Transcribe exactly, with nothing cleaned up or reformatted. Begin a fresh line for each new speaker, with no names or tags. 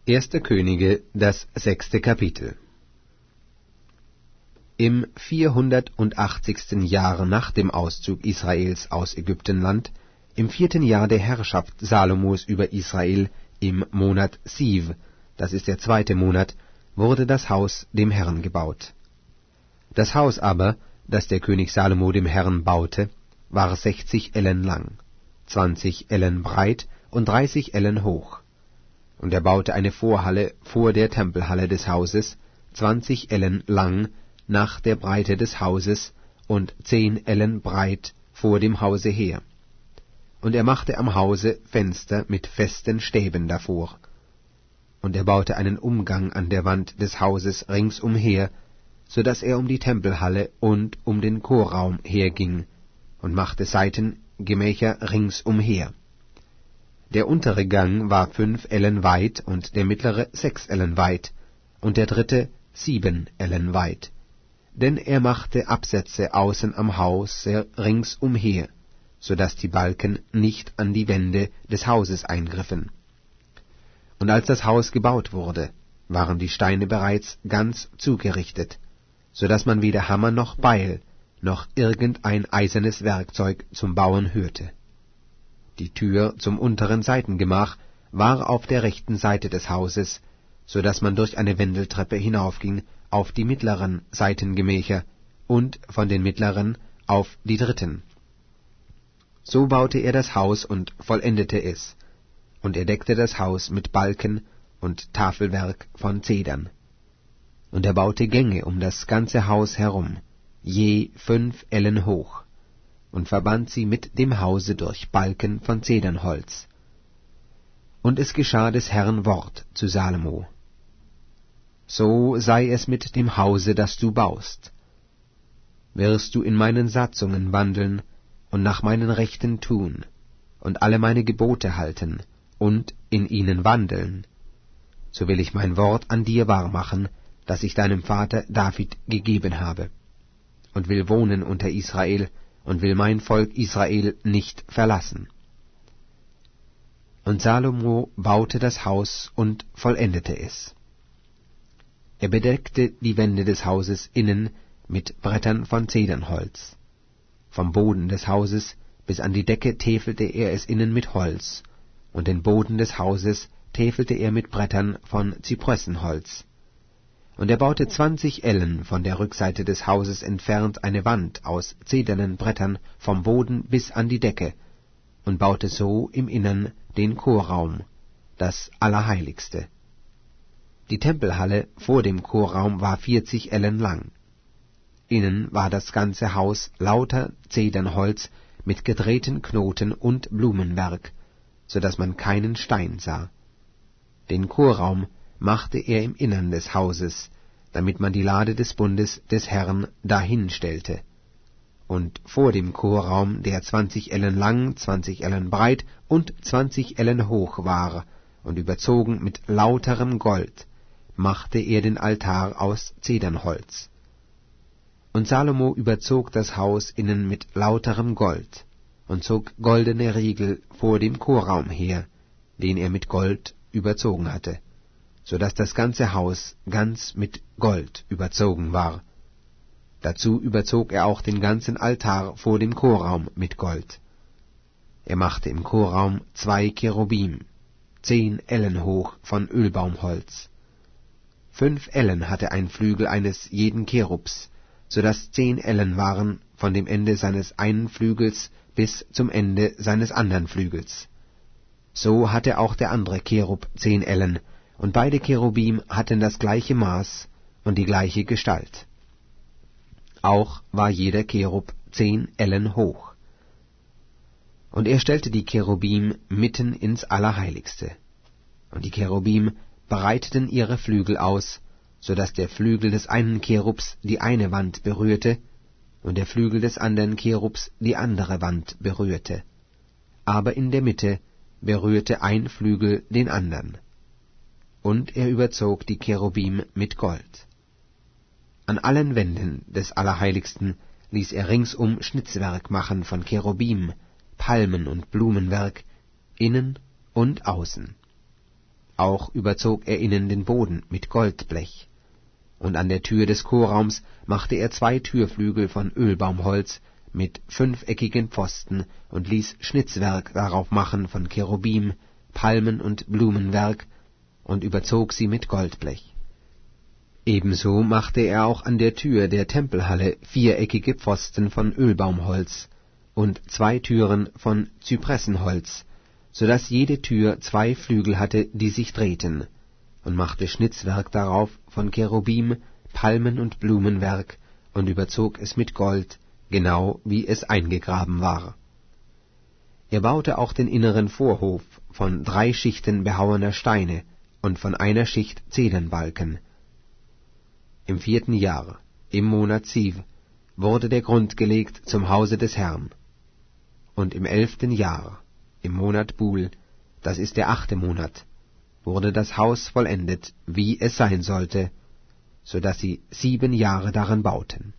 Erste Könige, das sechste Kapitel. Im vierhundertachtzigsten Jahr nach dem Auszug Israels aus Ägyptenland, im vierten Jahr der Herrschaft Salomos über Israel, im Monat Siv, das ist der zweite Monat, wurde das Haus dem Herrn gebaut. Das Haus aber, das der König Salomo dem Herrn baute, war sechzig Ellen lang, zwanzig Ellen breit und dreißig Ellen hoch. Und er baute eine Vorhalle vor der Tempelhalle des Hauses, zwanzig Ellen lang, nach der Breite des Hauses, und zehn Ellen breit vor dem Hause her. Und er machte am Hause Fenster mit festen Stäben davor. Und er baute einen Umgang an der Wand des Hauses ringsumher, so daß er um die Tempelhalle und um den Chorraum herging, und machte Seitengemächer ringsumher. Der untere Gang war fünf Ellen weit und der mittlere sechs Ellen weit und der dritte sieben Ellen weit. Denn er machte Absätze außen am Haus ringsumher, so daß die Balken nicht an die Wände des Hauses eingriffen. Und als das Haus gebaut wurde, waren die Steine bereits ganz zugerichtet, so daß man weder Hammer noch Beil noch irgendein eisernes Werkzeug zum Bauen hörte. Die Tür zum unteren Seitengemach war auf der rechten Seite des Hauses, so daß man durch eine Wendeltreppe hinaufging auf die mittleren Seitengemächer und von den mittleren auf die dritten. So baute er das Haus und vollendete es, und er deckte das Haus mit Balken und Tafelwerk von Zedern. Und er baute Gänge um das ganze Haus herum, je fünf Ellen hoch, und verband sie mit dem Hause durch Balken von Zedernholz. Und es geschah des Herrn Wort zu Salomo: So sei es mit dem Hause, das du baust. Wirst du in meinen Satzungen wandeln und nach meinen Rechten tun und alle meine Gebote halten und in ihnen wandeln, so will ich mein Wort an dir wahrmachen, das ich deinem Vater David gegeben habe, und will wohnen unter Israel, und will mein Volk Israel nicht verlassen. Und Salomo baute das Haus und vollendete es. Er bedeckte die Wände des Hauses innen mit Brettern von Zedernholz. Vom Boden des Hauses bis an die Decke täfelte er es innen mit Holz, und den Boden des Hauses täfelte er mit Brettern von Zypressenholz. Und er baute zwanzig Ellen von der Rückseite des Hauses entfernt eine Wand aus zedernen Brettern vom Boden bis an die Decke, und baute so im Innern den Chorraum, das Allerheiligste. Die Tempelhalle vor dem Chorraum war vierzig Ellen lang. Innen war das ganze Haus lauter Zedernholz mit gedrehten Knoten und Blumenwerk, so daß man keinen Stein sah. Den Chorraum machte er im Innern des Hauses, damit man die Lade des Bundes des Herrn dahin stellte. Und vor dem Chorraum, der zwanzig Ellen lang, zwanzig Ellen breit und zwanzig Ellen hoch war und überzogen mit lauterem Gold, machte er den Altar aus Zedernholz. Und Salomo überzog das Haus innen mit lauterem Gold und zog goldene Riegel vor dem Chorraum her, den er mit Gold überzogen hatte, so daß das ganze Haus ganz mit Gold überzogen war. Dazu überzog er auch den ganzen Altar vor dem Chorraum mit Gold. Er machte im Chorraum zwei Cherubim, zehn Ellen hoch von Ölbaumholz. Fünf Ellen hatte ein Flügel eines jeden Cherubs, so daß zehn Ellen waren von dem Ende seines einen Flügels bis zum Ende seines andern Flügels. So hatte auch der andere Cherub zehn Ellen, und beide Cherubim hatten das gleiche Maß und die gleiche Gestalt. Auch war jeder Cherub zehn Ellen hoch. Und er stellte die Cherubim mitten ins Allerheiligste. Und die Cherubim breiteten ihre Flügel aus, so daß der Flügel des einen Cherubs die eine Wand berührte und der Flügel des anderen Cherubs die andere Wand berührte. Aber in der Mitte berührte ein Flügel den andern. Und er überzog die Cherubim mit Gold. An allen Wänden des Allerheiligsten ließ er ringsum Schnitzwerk machen von Cherubim, Palmen und Blumenwerk, innen und außen. Auch überzog er innen den Boden mit Goldblech. Und an der Tür des Chorraums machte er zwei Türflügel von Ölbaumholz mit fünfeckigen Pfosten und ließ Schnitzwerk darauf machen von Cherubim, Palmen und Blumenwerk und überzog sie mit Goldblech. Ebenso machte er auch an der Tür der Tempelhalle viereckige Pfosten von Ölbaumholz und zwei Türen von Zypressenholz, so daß jede Tür zwei Flügel hatte, die sich drehten, und machte Schnitzwerk darauf von Cherubim, Palmen und Blumenwerk und überzog es mit Gold, genau wie es eingegraben war. Er baute auch den inneren Vorhof von drei Schichten behauener Steine und von einer Schicht Zedernbalken. Im vierten Jahr, im Monat Ziv, wurde der Grund gelegt zum Hause des Herrn. Und im elften Jahr, im Monat Bul, das ist der achte Monat, wurde das Haus vollendet, wie es sein sollte, so daß sie sieben Jahre daran bauten.